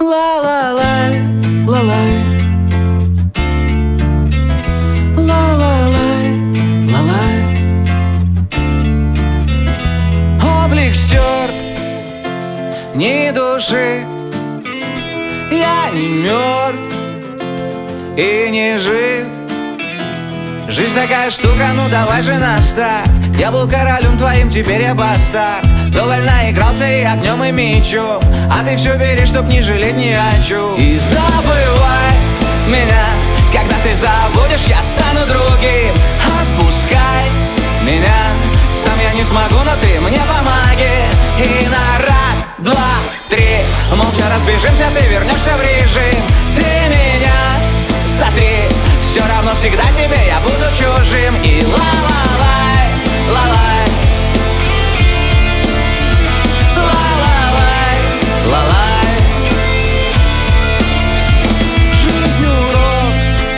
Ла-ла-лай, ла-лай, ла-ла-лай, ла-лай. Облик стерт, ни души. Я не мертв и не жив. Жизнь такая штука, ну давай же на старт. Я был королем твоим, теперь я бастард. Довольно игрался и огнем, и мечом, а ты все берешь, чтоб не жалеть ни о чем. И забывай меня, когда ты забудешь, я стану другим. Отпускай меня, сам я не смогу, но ты мне помоги. И на раз, два, три молча разбежимся, ты вернешься в режим. Ты меня сотри, все равно всегда тебе я буду чужим. И ла-ла-лай, ла-лай, ла-ла-лай, ла-лай. Жизнь урок,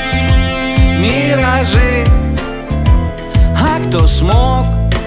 миражи, а кто смог,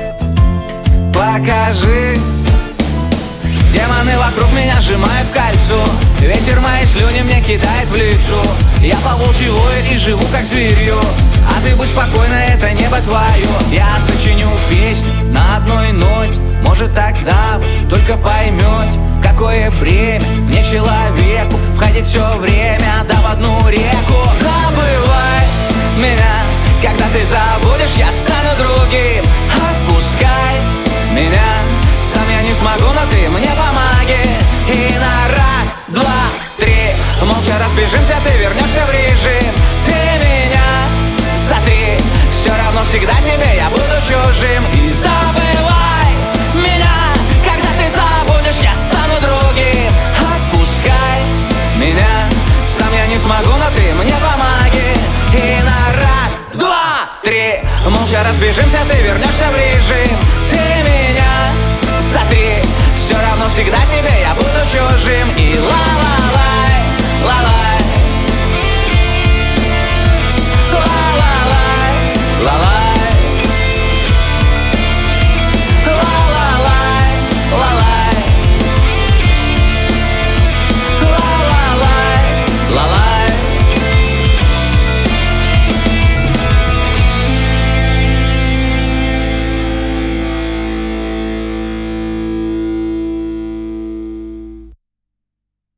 покажи. Демоны вокруг меня сжимают в кольцо, ветер мои слюни мне кидает в лицо. Я по-волчьи вою и живу как зверье, а ты будь спокойна, это небо твое. Я сочиню песню на одной ноте, может тогда вы только поймете, какое бремя мне человеку входить все время, да в одну реку. Забывай меня, когда ты забудешь, я стану другим. Отпускай меня, сам я не смогу, но ты мне помоги. И на раз, два, три молча разбежимся, ты вернешься в режим. Ты меня сотри, все равно всегда тебе я буду чужим. И забывай меня, когда ты забудешь, я стану другим. Отпускай меня, сам я не смогу, но ты мне помоги. И на раз, два, три молча разбежимся, ты вернешься в режим.